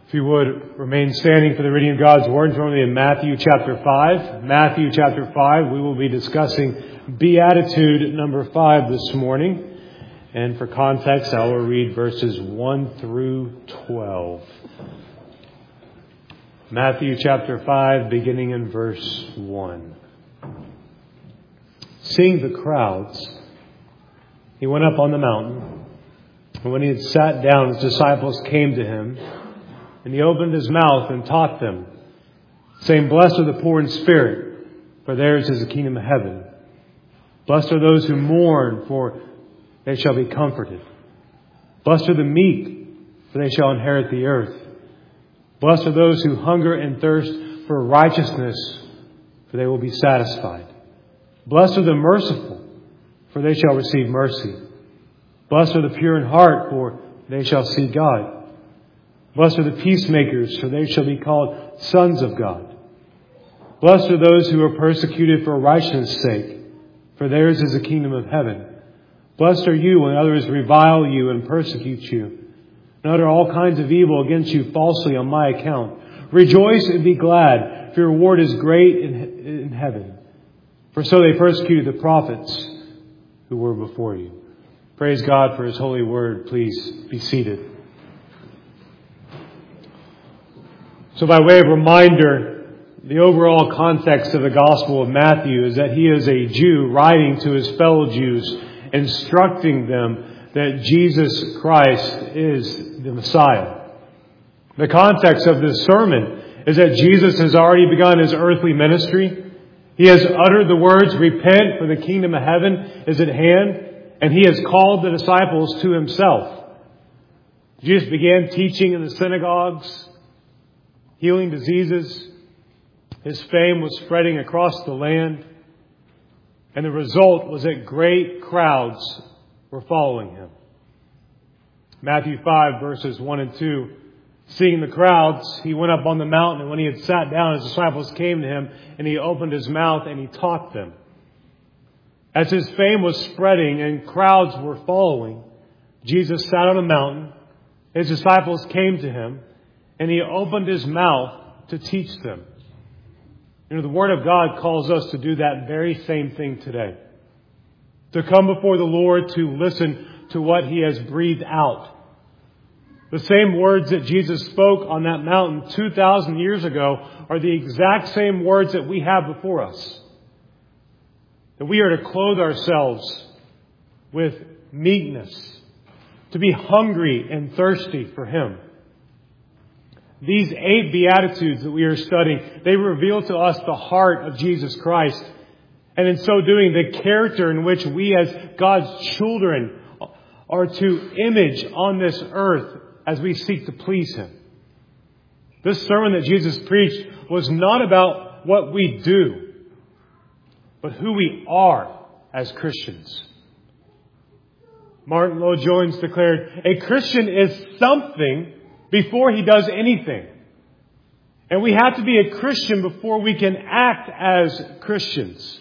If you would, remain standing for the reading of God's Word. Join me in Matthew chapter 5. Matthew chapter 5, we will be discussing Beatitude number 5 this morning. And for context, I will read verses 1 through 12. Matthew chapter 5, beginning in verse 1. Seeing the crowds, he went up on the mountain. And when he had sat down, his disciples came to him. And he opened his mouth and taught them, saying, Blessed are the poor in spirit, for theirs is the kingdom of heaven. Blessed are those who mourn, for they shall be comforted. Blessed are the meek, for they shall inherit the earth. Blessed are those who hunger and thirst for righteousness, for they will be satisfied. Blessed are the merciful, for they shall receive mercy. Blessed are the pure in heart, for they shall see God. Blessed are the peacemakers, for they shall be called sons of God. Blessed are those who are persecuted for righteousness' sake, for theirs is the kingdom of heaven. Blessed are you when others revile you and persecute you, and utter all kinds of evil against you falsely on my account. Rejoice and be glad, for your reward is great in heaven. For so they persecuted the prophets who were before you. Praise God for His holy word. Please be seated. So by way of reminder, the overall context of the Gospel of Matthew is that he is a Jew writing to his fellow Jews, instructing them that Jesus Christ is the Messiah. The context of this sermon is that Jesus has already begun his earthly ministry. He has uttered the words, Repent, for the kingdom of heaven is at hand, and he has called the disciples to himself. Jesus began teaching in the synagogues, healing diseases. His fame was spreading across the land. And the result was that great crowds were following him. Matthew 5 verses 1 and 2. Seeing the crowds, he went up on the mountain, and when he had sat down, his disciples came to him, and he opened his mouth and he taught them. As his fame was spreading and crowds were following, Jesus sat on a mountain. His disciples came to him, and he opened his mouth to teach them. You know, the Word of God calls us to do that very same thing today. To come before the Lord to listen to what He has breathed out. The same words that Jesus spoke on that mountain 2,000 years ago are the exact same words that we have before us. That we are to clothe ourselves with meekness. To be hungry and thirsty for Him. These 8 Beatitudes that we are studying, they reveal to us the heart of Jesus Christ. And in so doing, the character in which we as God's children are to image on this earth as we seek to please Him. This sermon that Jesus preached was not about what we do, but who we are as Christians. Martin Lloyd-Jones declared, a Christian is something before he does anything. And we have to be a Christian before we can act as Christians.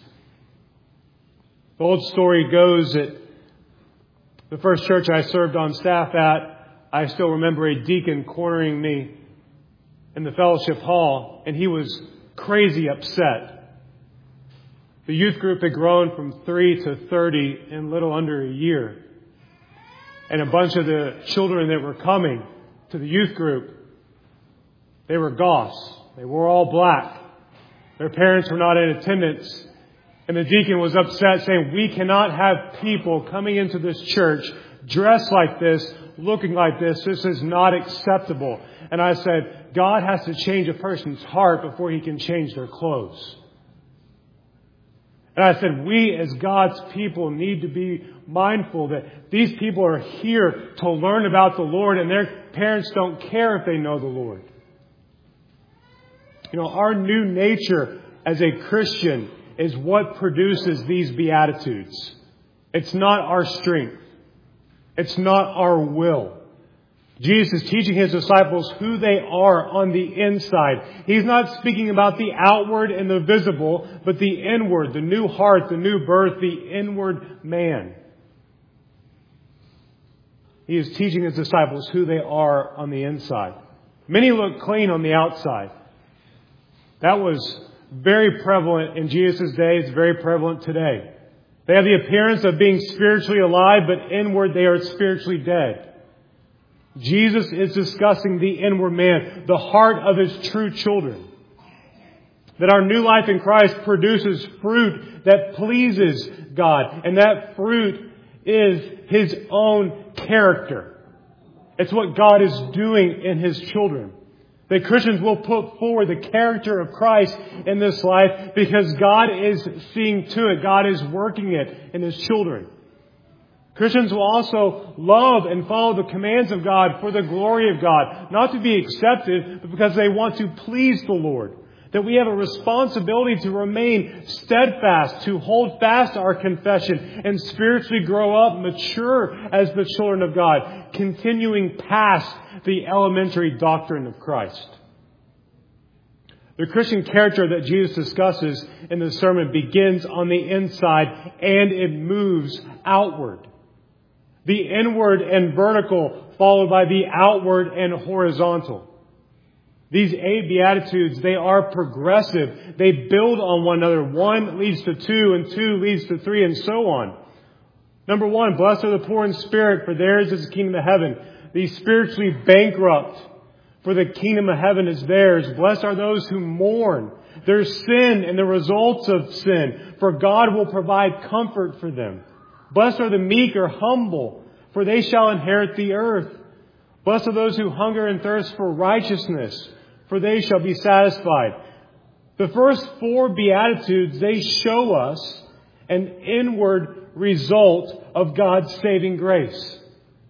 The old story goes that the first church I served on staff at, I still remember a deacon cornering me in the fellowship hall, and he was crazy upset. The youth group had grown from 3 to 30 in little under a year. And a bunch of the children that were coming to the youth group, they were goths. They were all black. Their parents were not in attendance. And the deacon was upset, saying, we cannot have people coming into this church dressed like this, looking like this. This is not acceptable. And I said, God has to change a person's heart before He can change their clothes. And I said, we as God's people need to be mindful that these people are here to learn about the Lord, and their parents don't care if they know the Lord. You know, our new nature as a Christian is what produces these Beatitudes. It's not our strength. It's not our will. Jesus is teaching His disciples who they are on the inside. He's not speaking about the outward and the visible, but the inward, the new heart, the new birth, the inward man. He is teaching His disciples who they are on the inside. Many look clean on the outside. That was very prevalent in Jesus' day. It's very prevalent today. They have the appearance of being spiritually alive, but inward they are spiritually dead. Jesus is discussing the inward man, the heart of His true children. That our new life in Christ produces fruit that pleases God. And that fruit is His own character. It's what God is doing in His children. That Christians will put forward the character of Christ in this life because God is seeing to it. God is working it in His children. Christians will also love and follow the commands of God for the glory of God. Not to be accepted, but because they want to please the Lord. That we have a responsibility to remain steadfast, to hold fast our confession, and spiritually grow up, mature as the children of God, continuing past the elementary doctrine of Christ. The Christian character that Jesus discusses in the sermon begins on the inside and it moves outward. The inward and vertical followed by the outward and horizontal. These 8 Beatitudes, they are progressive. They build on one another. 1 leads to 2, and 2 leads to 3, and so on. Number 1, blessed are the poor in spirit, for theirs is the kingdom of heaven. The spiritually bankrupt, for the kingdom of heaven is theirs. Blessed are those who mourn their sin and the results of sin, for God will provide comfort for them. Blessed are the meek or humble, for they shall inherit the earth. Blessed are those who hunger and thirst for righteousness, for they shall be satisfied. The first 4 Beatitudes, they show us an inward result of God's saving grace.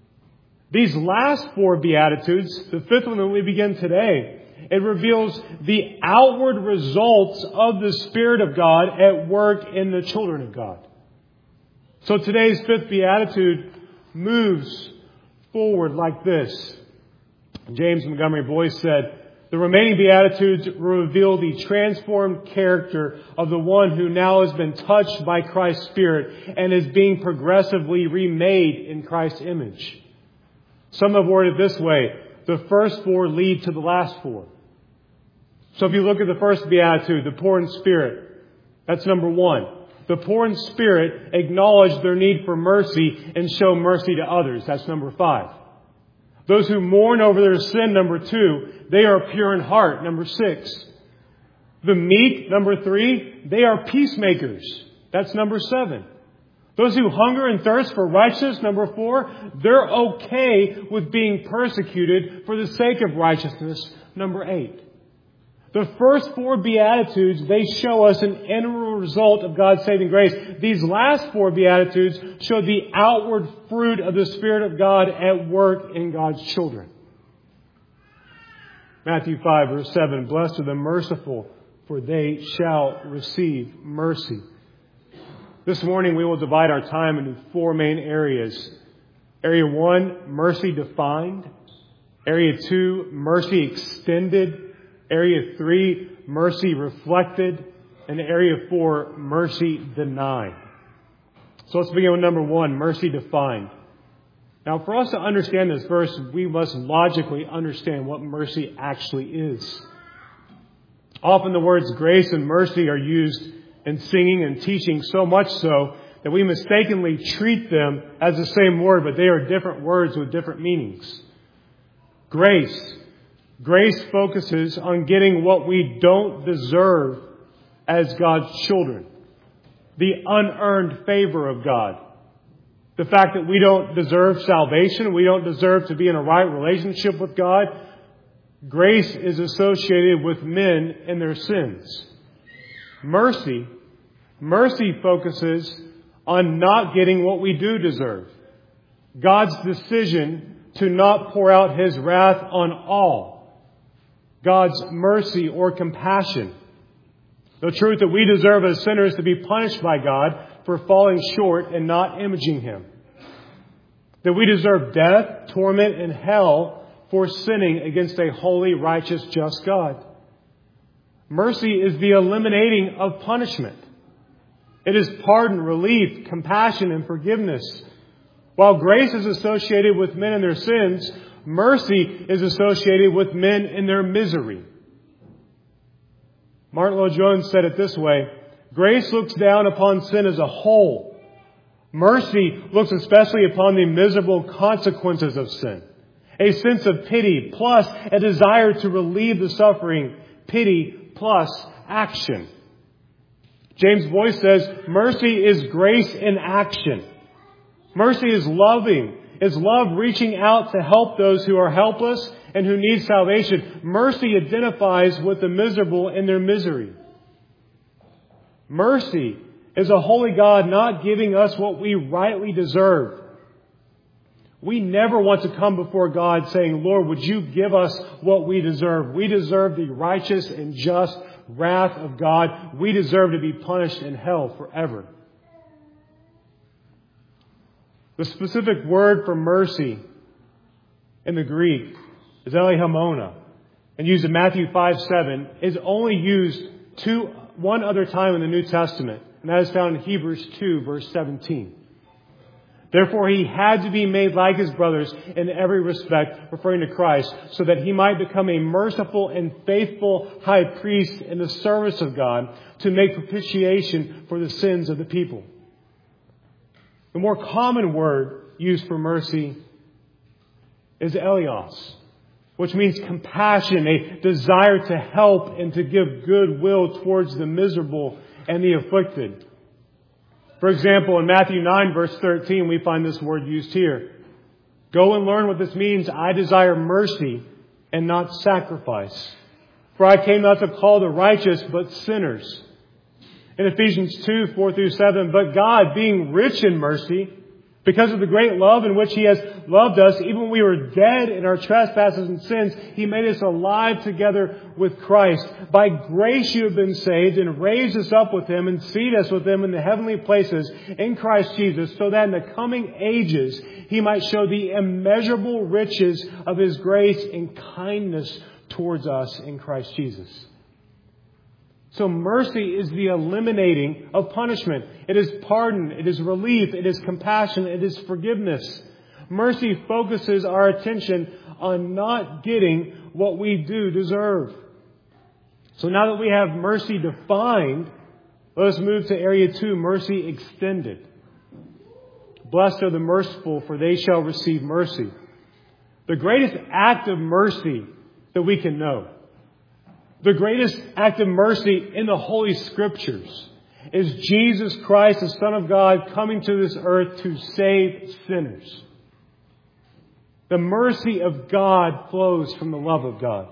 These last 4 Beatitudes, the 5th one that we begin today, it reveals the outward results of the Spirit of God at work in the children of God. So today's 5th Beatitude moves forward like this. James Montgomery Boyce said, the remaining Beatitudes reveal the transformed character of the one who now has been touched by Christ's Spirit and is being progressively remade in Christ's image. Some have worded it this way, the first 4 lead to the last 4. So if you look at the first Beatitude, the poor in spirit, that's number 1. The poor in spirit acknowledge their need for mercy and show mercy to others. That's number 5. Those who mourn over their sin, number 2, they are pure in heart, number 6. The meek, number 3, they are peacemakers. That's number 7. Those who hunger and thirst for righteousness, number 4, they're okay with being persecuted for the sake of righteousness, number 8. The first 4 Beatitudes, they show us an inward result of God's saving grace. These last 4 Beatitudes show the outward fruit of the Spirit of God at work in God's children. Matthew 5, verse 7, blessed are the merciful, for they shall receive mercy. This morning we will divide our time into 4 main areas. Area 1, mercy defined. Area 2, mercy extended. Area 3, mercy reflected. And Area 4, mercy denied. So let's begin with number 1, mercy defined. Now, for us to understand this verse, we must logically understand what mercy actually is. Often the words grace and mercy are used in singing and teaching, so much so that we mistakenly treat them as the same word, but they are different words with different meanings. Grace. Grace focuses on getting what we don't deserve as God's children. The unearned favor of God. The fact that we don't deserve salvation, we don't deserve to be in a right relationship with God. Grace is associated with men and their sins. Mercy focuses on not getting what we do deserve. God's decision to not pour out His wrath on all. God's mercy or compassion. The truth that we deserve as sinners to be punished by God for falling short and not imaging Him. That we deserve death, torment, and hell for sinning against a holy, righteous, just God. Mercy is the eliminating of punishment. It is pardon, relief, compassion, and forgiveness. While grace is associated with men and their sins, Mercy is associated with men in their misery. Martin Lloyd-Jones said it this way: grace looks down upon sin as a whole. Mercy looks especially upon the miserable consequences of sin. A sense of pity plus a desire to relieve the suffering. Pity plus action. James Boyce says, mercy is grace in action. Mercy is loving. It's love reaching out to help those who are helpless and who need salvation. Mercy identifies with the miserable in their misery. Mercy is a holy God not giving us what we rightly deserve. We never want to come before God saying, Lord, would you give us what we deserve? We deserve the righteous and just wrath of God. We deserve to be punished in hell forever. The specific word for mercy in the Greek is elihomona, and used in Matthew 5:7, is only used one other time in the New Testament, and that is found in Hebrews 2, verse 17. Therefore, he had to be made like his brothers in every respect, referring to Christ, so that he might become a merciful and faithful high priest in the service of God to make propitiation for the sins of the people. The more common word used for mercy is elios, which means compassion, a desire to help and to give goodwill towards the miserable and the afflicted. For example, in Matthew 9, verse 13, we find this word used here. Go and learn what this means. I desire mercy and not sacrifice. For I came not to call the righteous, but sinners. In Ephesians 2, 4 through 7, but God, being rich in mercy, because of the great love in which He has loved us, even when we were dead in our trespasses and sins, He made us alive together with Christ. By grace you have been saved, and raised us up with Him, and seated us with Him in the heavenly places in Christ Jesus, so that in the coming ages He might show the immeasurable riches of His grace and kindness towards us in Christ Jesus. So mercy is the eliminating of punishment. It is pardon. It is relief. It is compassion. It is forgiveness. Mercy focuses our attention on not getting what we do deserve. So now that we have mercy defined, let us move to area 2, mercy extended. Blessed are the merciful, for they shall receive mercy. The greatest act of mercy that we can know, the greatest act of mercy in the Holy Scriptures, is Jesus Christ, the Son of God, coming to this earth to save sinners. The mercy of God flows from the love of God.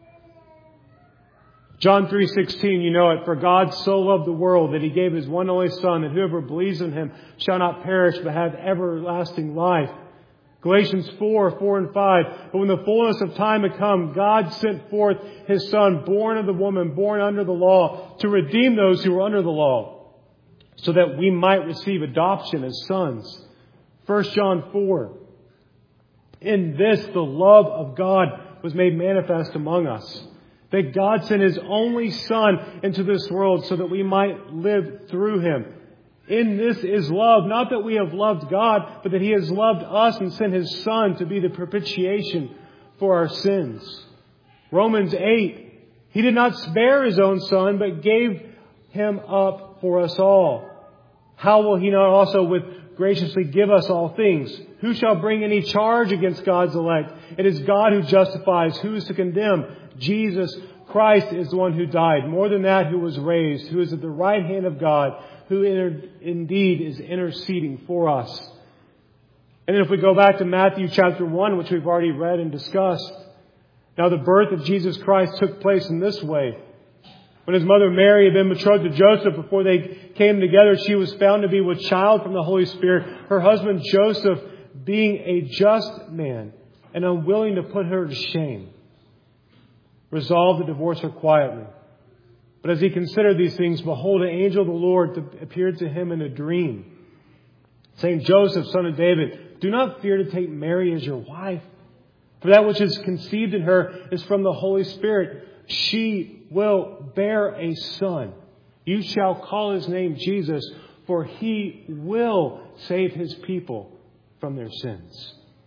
John 3:16, you know it. For God so loved the world that He gave His one only Son, that whoever believes in Him shall not perish but have everlasting life. Galatians 4 and 5. But when the fullness of time had come, God sent forth His Son, born of the woman, born under the law, to redeem those who were under the law, so that we might receive adoption as sons. 1 John 4. In this, the love of God was made manifest among us, that God sent His only Son into this world so that we might live through Him. In this is love, not that we have loved God, but that He has loved us and sent His Son to be the propitiation for our sins. Romans 8, He did not spare His own Son, but gave Him up for us all. How will He not also graciously give us all things? Who shall bring any charge against God's elect? It is God who justifies. Who is to condemn? Jesus Christ is the one who died. More than that, who was raised, who is at the right hand of God, who indeed is interceding for us. And then if we go back to Matthew chapter 1, which we've already read and discussed. Now the birth of Jesus Christ took place in this way. When His mother Mary had been betrothed to Joseph, before they came together, she was found to be with child from the Holy Spirit. Her husband Joseph, being a just man and unwilling to put her to shame, resolved to divorce her quietly. But as he considered these things, behold, an angel of the Lord appeared to him in a dream, saying, Joseph, son of David, do not fear to take Mary as your wife, for that which is conceived in her is from the Holy Spirit. She will bear a son. You shall call His name Jesus, for He will save His people from their sins.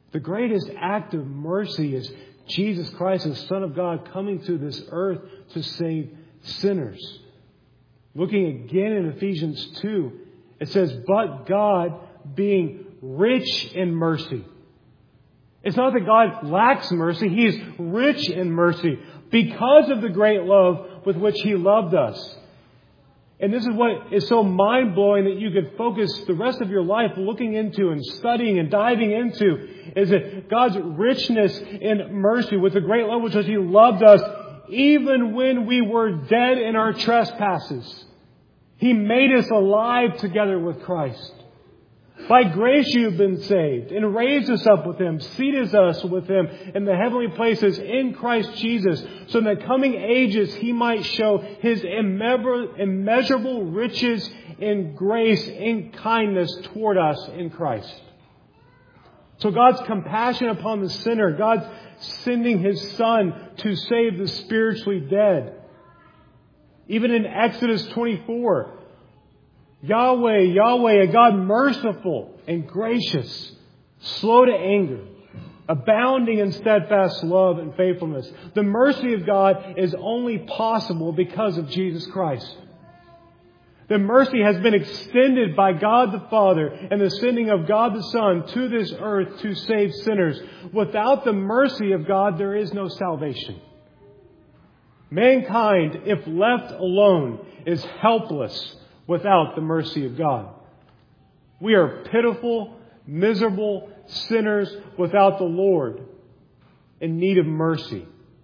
The greatest act of mercy is Jesus Christ, the Son of God, coming to this earth to save sinners. Looking again in Ephesians 2, it says, but God being rich in mercy. It's not that God lacks mercy. He is rich in mercy because of the great love with which He loved us. And this is what is so mind-blowing that you could focus the rest of your life looking into and studying and diving into, is that God's richness in mercy with the great love with which He loved us, even when we were dead in our trespasses. He made us alive together with Christ. By grace you have been saved, and raised us up with Him, seated us with Him in the heavenly places in Christ Jesus, so in the coming ages He might show His immeasurable riches in grace, in kindness toward us in Christ. So God's compassion upon the sinner, God's sending His Son to save the spiritually dead. Even in Exodus 24, Yahweh, Yahweh, a God merciful and gracious, slow to anger, abounding in steadfast love and faithfulness. The mercy of God is only possible because of Jesus Christ. The mercy has been extended by God the Father and the sending of God the Son to this earth to save sinners. Without the mercy of God, there is no salvation. Mankind, if left alone, is helpless without the mercy of God. We are pitiful, miserable sinners without the Lord, in need of mercy.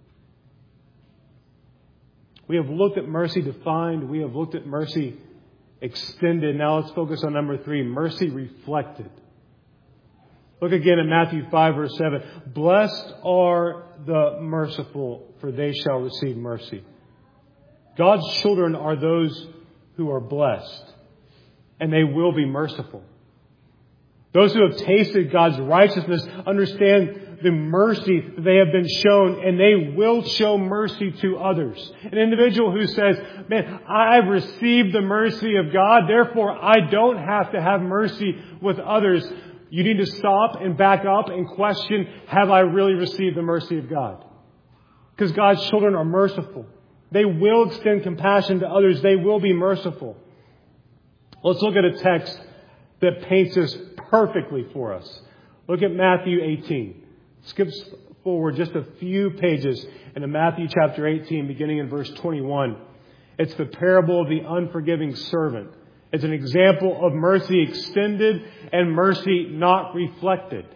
We have looked at mercy defined. We have looked at mercy extended. Now let's focus on number 3, mercy reflected. Look again at Matthew 5, verse 7. Blessed are the merciful, for they shall receive mercy. God's children are those who are blessed, and they will be merciful. Those who have tasted God's righteousness understand the mercy that they have been shown, and they will show mercy to others. An individual who says, man, I've received the mercy of God, therefore I don't have to have mercy with others. You need to stop and back up and question, have I really received the mercy of God? Because God's children are merciful. They will extend compassion to others. They will be merciful. Let's look at a text that paints this perfectly for us. Look at Matthew 18. Skip forward just a few pages into Matthew chapter 18, beginning in verse 21. It's the parable of the unforgiving servant. It's an example of mercy extended and mercy not reflected.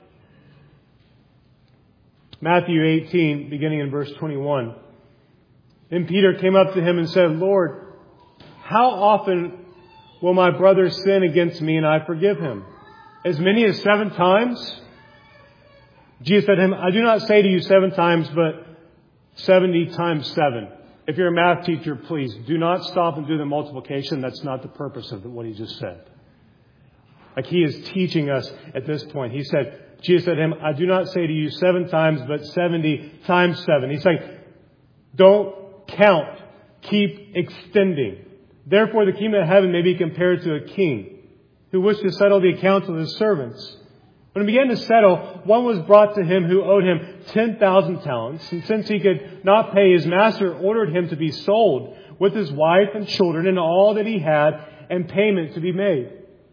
Matthew 18, beginning in verse 21. Then Peter came up to him and said, Lord, how often will my brother sin against me and I forgive him? As many as 7 times? Jesus said to him, I do not say to you 7 times, but 70 times 7. If you're a math teacher, please do not stop and do the multiplication. That's not the purpose of what he just said. Like he is teaching us at this point. He said, Jesus said to him, I do not say to you 7 times, but 70 times 7. He's saying, don't count. Keep extending. Therefore, the kingdom of heaven may be compared to a king who wished to settle the accounts of his servants. When he began to settle, one was brought to him who owed him 10,000 talents. And since he could not pay, his master ordered him to be sold with his wife and children and all that he had, and payment to be made.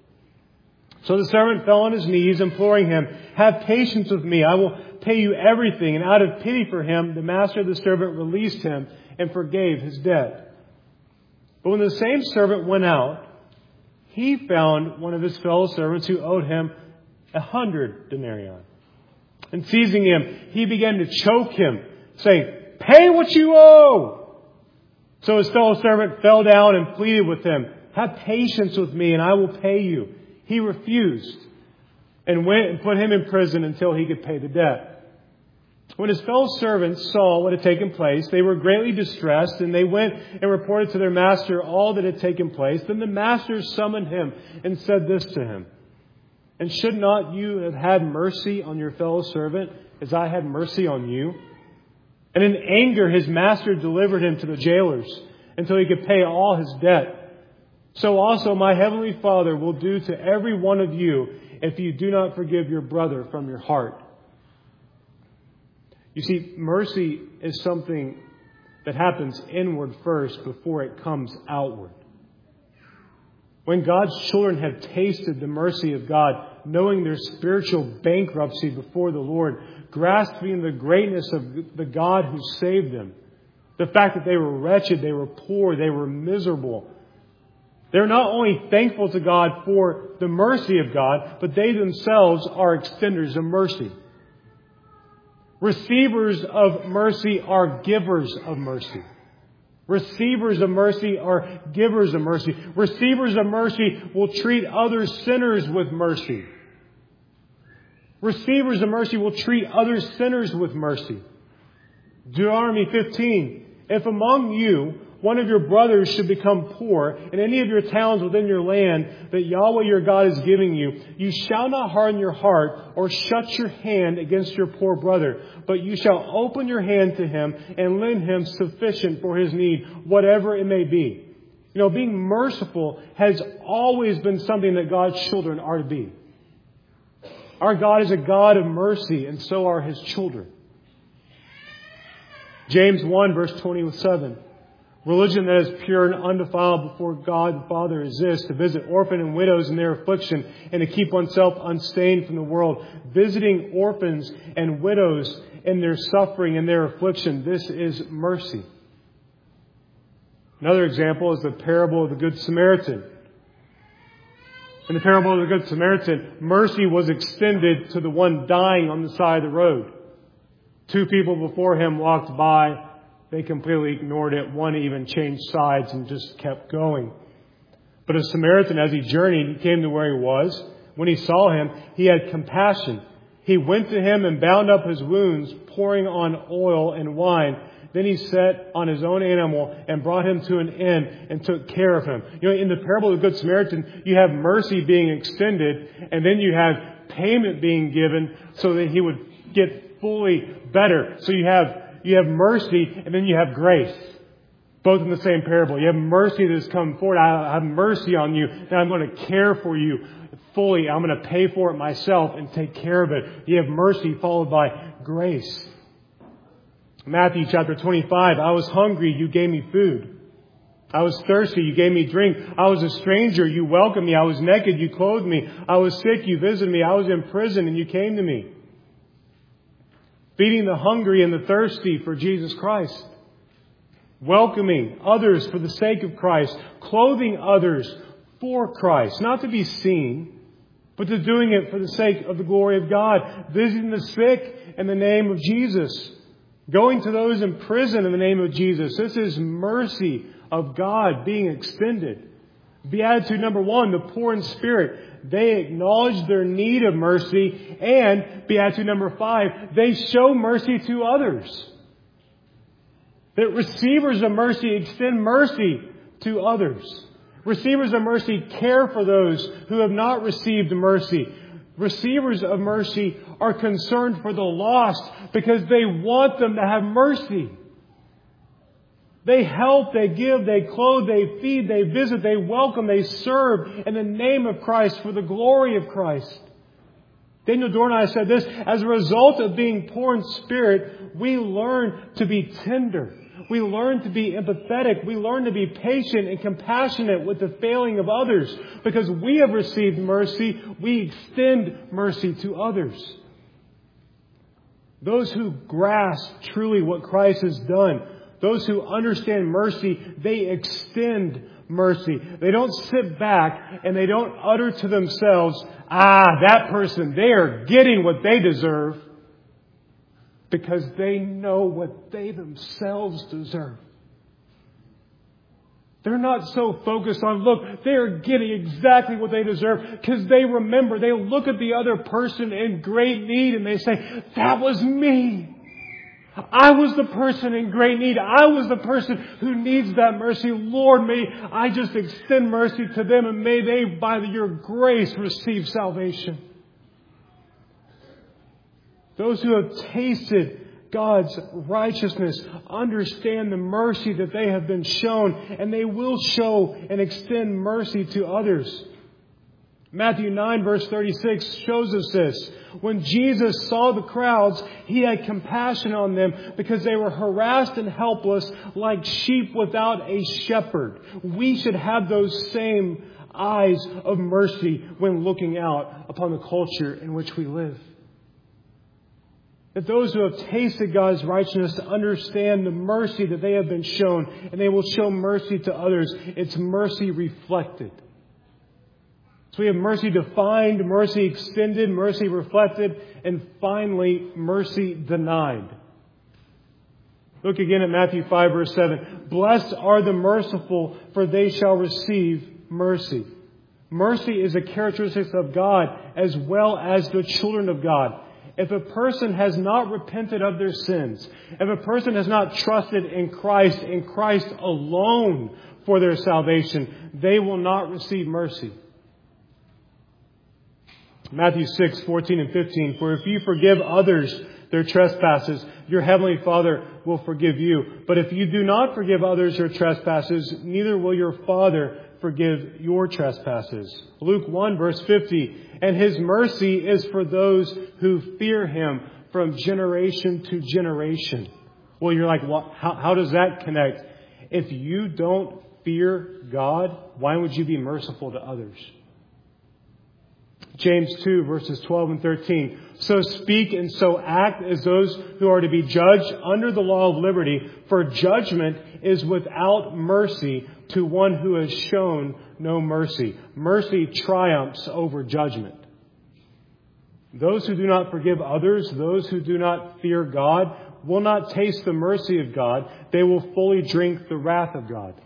So the servant fell on his knees, imploring him, have patience with me, I will pay you everything. And out of pity for him, the master of the servant released him and forgave his debt. But when the same servant went out, he found one of his fellow servants who owed him 100 denarii. And seizing him, he began to choke him, saying, pay what you owe. So his fellow servant fell down and pleaded with him, have patience with me and I will pay you. He refused and went and put him in prison until he could pay the debt. When his fellow servants saw what had taken place, they were greatly distressed, and they went and reported to their master all that had taken place. Then the master summoned him and said this to him, and should not you have had mercy on your fellow servant as I had mercy on you? And in anger his master delivered him to the jailers until he could pay all his debt. So also my heavenly Father will do to every one of you if you do not forgive your brother from your heart. You see, mercy is something that happens inward first before it comes outward. When God's children have tasted the mercy of God, knowing their spiritual bankruptcy before the Lord, grasping the greatness of the God who saved them, the fact that they were wretched, they were poor, they were miserable, they're not only thankful to God for the mercy of God, but they themselves are extenders of mercy. Receivers of mercy are givers of mercy. Receivers of mercy are givers of mercy. Receivers of mercy will treat other sinners with mercy. Receivers of mercy will treat other sinners with mercy. Deuteronomy 15. If among you one of your brothers should become poor in any of your towns within your land that Yahweh your God is giving you, you shall not harden your heart or shut your hand against your poor brother, but you shall open your hand to him and lend him sufficient for his need, whatever it may be. You know, being merciful has always been something that God's children are to be. Our God is a God of mercy, and so are His children. James 1 verse 27. Religion that is pure and undefiled before God the Father is this: to visit orphan and widows in their affliction and to keep oneself unstained from the world. Visiting orphans and widows in their suffering and their affliction. This is mercy. Another example is the parable of the Good Samaritan. In the parable of the Good Samaritan, mercy was extended to the one dying on the side of the road. Two people before him walked by. They completely ignored it. One even changed sides and just kept going. But a Samaritan, as he journeyed, he came to where he was. When he saw him, he had compassion. He went to him and bound up his wounds, pouring on oil and wine. Then he set on his own animal and brought him to an inn and took care of him. You know, in the parable of the Good Samaritan, you have mercy being extended, and then you have payment being given so that he would get fully better. So you have mercy, and then you have grace. Both in the same parable. You have mercy that has come forward. I have mercy on you, and I'm going to care for you fully. I'm going to pay for it myself and take care of it. You have mercy followed by grace. Matthew chapter 25. I was hungry, you gave me food. I was thirsty, you gave me drink. I was a stranger, you welcomed me. I was naked, you clothed me. I was sick, you visited me. I was in prison, and you came to me. Feeding the hungry and the thirsty for Jesus Christ. Welcoming others for the sake of Christ. Clothing others for Christ. Not to be seen, but to doing it for the sake of the glory of God. Visiting the sick in the name of Jesus. Going to those in prison in the name of Jesus. This is mercy of God being extended. Beatitude number 1, the poor in spirit. They acknowledge their need of mercy. And Beatitude number 5, they show mercy to others. That receivers of mercy extend mercy to others. Receivers of mercy care for those who have not received mercy. Receivers of mercy are concerned for the lost because they want them to have mercy. They help, they give, they clothe, they feed, they visit, they welcome, they serve in the name of Christ for the glory of Christ. Daniel Dornai said this: as a result of being poor in spirit, we learn to be tender. We learn to be empathetic. We learn to be patient and compassionate with the failing of others. Because we have received mercy, we extend mercy to others. Those who grasp truly what Christ has done, those who understand mercy, they extend mercy. They don't sit back and they don't utter to themselves, that person, they are getting what they deserve. Because they know what they themselves deserve. They're not so focused on, look, they're getting exactly what they deserve. Because they remember, they look at the other person in great need and they say, that was me. I was the person in great need. I was the person who needs that mercy. Lord, may I just extend mercy to them, and may they, by your grace, receive salvation. Those who have tasted God's righteousness understand the mercy that they have been shown, and they will show and extend mercy to others. Matthew 9 verse 36 shows us this. When Jesus saw the crowds, He had compassion on them because they were harassed and helpless like sheep without a shepherd. We should have those same eyes of mercy when looking out upon the culture in which we live. That those who have tasted God's righteousness understand the mercy that they have been shown, and they will show mercy to others. It's mercy reflected. So we have mercy defined, mercy extended, mercy reflected, and finally, mercy denied. Look again at Matthew 5 verse 7. Blessed are the merciful, for they shall receive mercy. Mercy is a characteristic of God as well as the children of God. If a person has not repented of their sins, if a person has not trusted in Christ alone for their salvation, they will not receive mercy. Matthew 6, 14 and 15. For if you forgive others their trespasses, your heavenly Father will forgive you. But if you do not forgive others their trespasses, neither will your Father forgive your trespasses. Luke 1 verse 50. And His mercy is for those who fear Him from generation to generation. Well, you're like, well, how does that connect? If you don't fear God, why would you be merciful to others? James 2 verses 12 and 13. So speak and so act as those who are to be judged under the law of liberty, for judgment is without mercy to one who has shown no mercy. Mercy triumphs over judgment. Those who do not forgive others, those who do not fear God, will not taste the mercy of God. They will fully drink the wrath of God.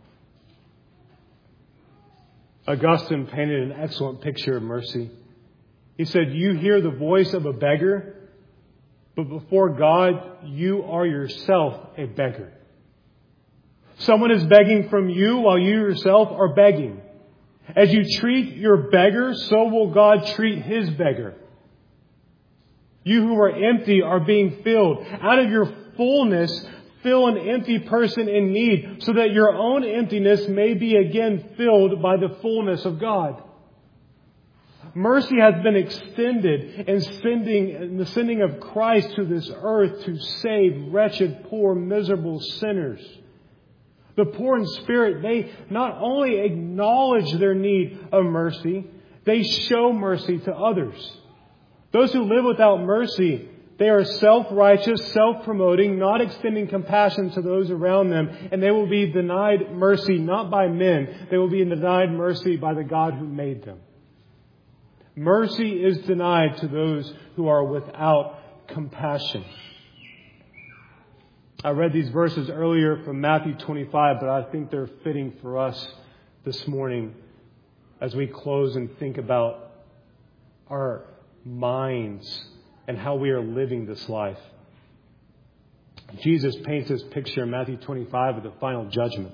Augustine painted an excellent picture of mercy. He said, you hear the voice of a beggar, but before God, you are yourself a beggar. Someone is begging from you while you yourself are begging. As you treat your beggar, so will God treat His beggar. You who are empty are being filled. Out of your fullness, fill an empty person in need, so that your own emptiness may be again filled by the fullness of God. Mercy has been extended in the sending of Christ to this earth to save wretched, poor, miserable sinners. The poor in spirit, they not only acknowledge their need of mercy, they show mercy to others. Those who live without mercy, they are self-righteous, self-promoting, not extending compassion to those around them, and they will be denied mercy not by men. They will be denied mercy by the God who made them. Mercy is denied to those who are without compassion. I read these verses earlier from Matthew 25, but I think they're fitting for us this morning as we close and think about our minds and how we are living this life. Jesus paints this picture in Matthew 25 of the final judgment.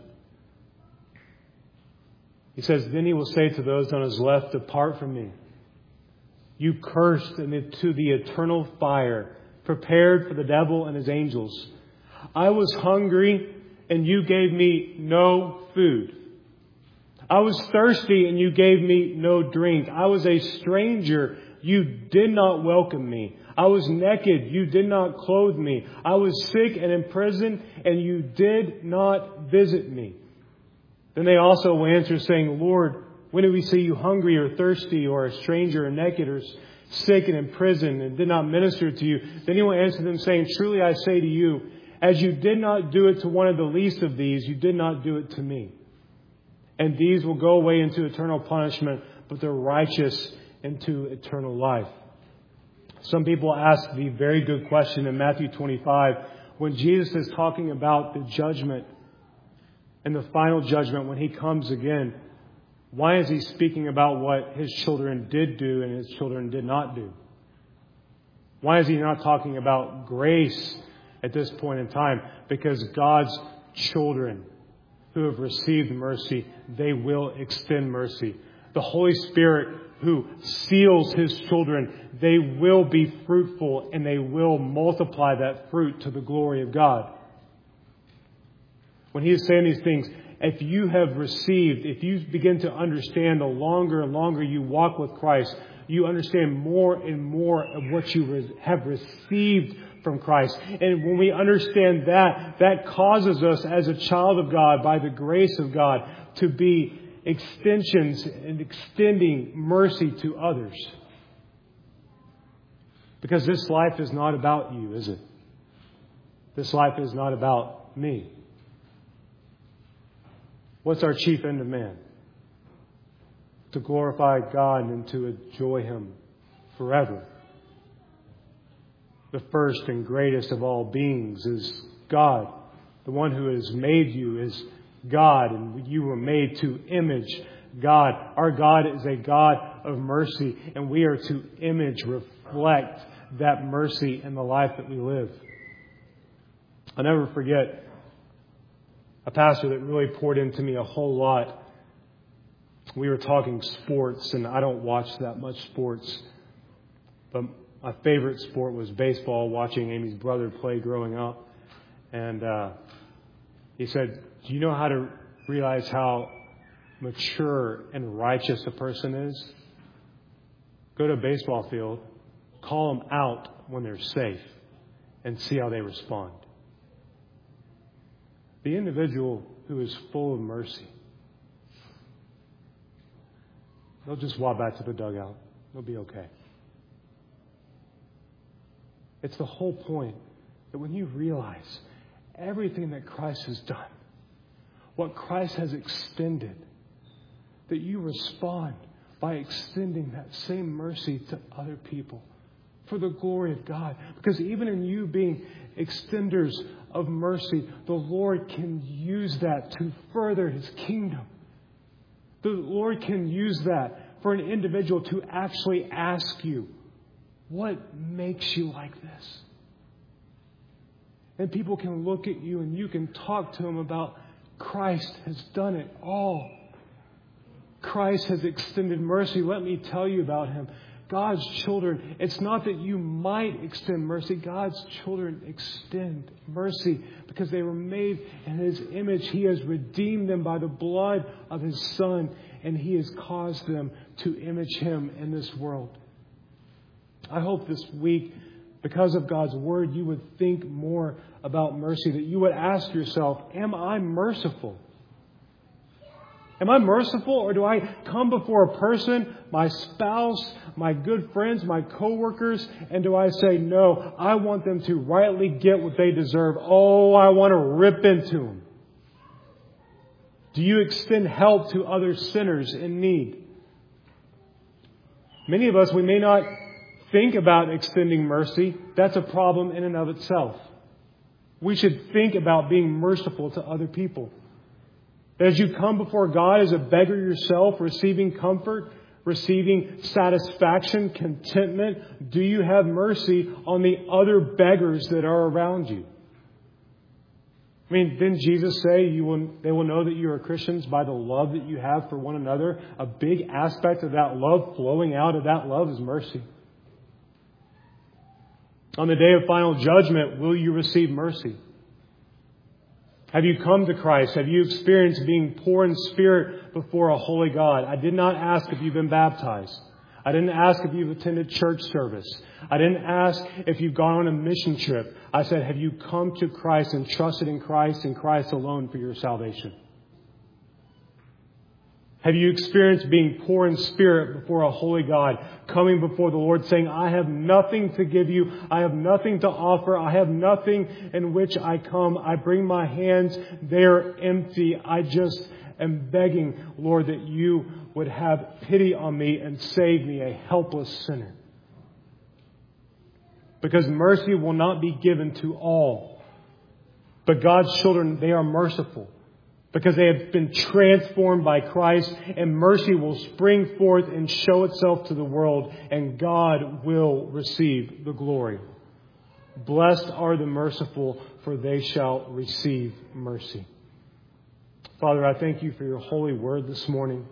He says, then He will say to those on His left, depart from me, you cursed, into the eternal fire prepared for the devil and his angels. I was hungry and you gave me no food. I was thirsty and you gave me no drink. I was a stranger. You did not welcome me. I was naked. You did not clothe me. I was sick and in prison and you did not visit me. Then they also will answer saying, Lord, when did we see you hungry or thirsty or a stranger or naked or sick and in prison and did not minister to you? Then He will answer them saying, truly I say to you, as you did not do it to one of the least of these, you did not do it to me. And these will go away into eternal punishment, but the righteous into eternal life. Some people ask the very good question in Matthew 25, when Jesus is talking about the judgment and the final judgment when He comes again, why is He speaking about what His children did do and His children did not do? Why is He not talking about grace at this point in time? Because God's children who have received mercy, they will extend mercy. The Holy Spirit who seals His children, they will be fruitful and they will multiply that fruit to the glory of God. When He is saying these things, if you have received, if you begin to understand the longer and longer you walk with Christ, you understand more and more of what you have received from Christ. And when we understand that, that causes us as a child of God, by the grace of God, to be extensions and extending mercy to others. Because this life is not about you, is it? This life is not about me. What's our chief end of man? To glorify God and to enjoy Him forever. The first and greatest of all beings is God. The one who has made you is God, and you were made to image God. Our God is a God of mercy, and we are to reflect that mercy in the life that we live. I'll never forget a pastor that really poured into me a whole lot. We were talking sports, and I don't watch that much sports, but my favorite sport was baseball, watching Amy's brother play growing up. And he said, do you know how to realize how mature and righteous a person is? Go to a baseball field, call them out when they're safe, and see how they respond. The individual who is full of mercy, they'll just walk back to the dugout. They'll be okay. It's the whole point that when you realize everything that Christ has done, what Christ has extended, that you respond by extending that same mercy to other people for the glory of God. Because even in you being extenders of mercy, the Lord can use that to further His kingdom. The Lord can use that for an individual to actually ask you, what makes you like this? And people can look at you and you can talk to them about Christ has done it all. Christ has extended mercy. Let me tell you about Him. God's children, it's not that you might extend mercy. God's children extend mercy because they were made in His image. He has redeemed them by the blood of His Son, and He has caused them to image Him in this world. I hope this week, because of God's Word, you would think more about mercy, that you would ask yourself, am I merciful? Am I merciful, or do I come before a person, my spouse, my good friends, my coworkers, and do I say, no, I want them to rightly get what they deserve. Oh, I want to rip into them. Do you extend help to other sinners in need? Many of us, we may not think about extending mercy. That's a problem in and of itself. We should think about being merciful to other people. As you come before God as a beggar yourself, receiving comfort, receiving satisfaction, contentment, do you have mercy on the other beggars that are around you? I mean, didn't Jesus say they will know that you are Christians by the love that you have for one another? A big aspect of that love, flowing out of that love, is mercy. On the day of final judgment, will you receive mercy? Have you come to Christ? Have you experienced being poor in spirit before a holy God? I did not ask if you've been baptized. I didn't ask if you've attended church service. I didn't ask if you've gone on a mission trip. I said, have you come to Christ and trusted in Christ and Christ alone for your salvation? Have you experienced being poor in spirit before a holy God, coming before the Lord saying, I have nothing to give you. I have nothing to offer. I have nothing in which I come. I bring my hands. They're empty. I just am begging, Lord, that you would have pity on me and save me, a helpless sinner. Because mercy will not be given to all. But God's children, they are merciful. Because they have been transformed by Christ, and mercy will spring forth and show itself to the world, and God will receive the glory. Blessed are the merciful, for they shall receive mercy. Father, I thank you for your holy word this morning.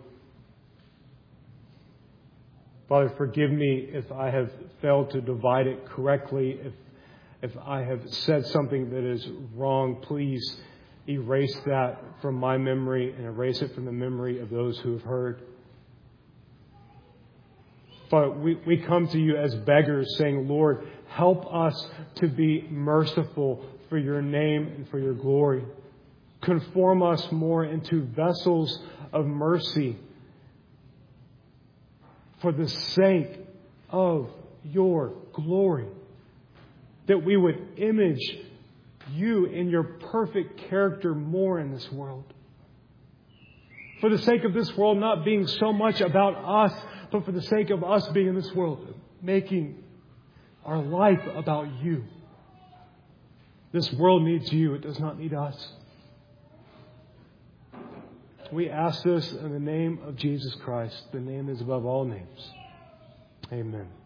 Father, forgive me if I have failed to divide it correctly. If I have said something that is wrong, please erase that from my memory and erase it from the memory of those who have heard. But we come to you as beggars saying, Lord, help us to be merciful for your name and for your glory. Conform us more into vessels of mercy for the sake of your glory. That we would image you in your perfect character more in this world. For the sake of this world not being so much about us, but for the sake of us being in this world, making our life about you. This world needs you. It does not need us. We ask this in the name of Jesus Christ, the name that is above all names. Amen.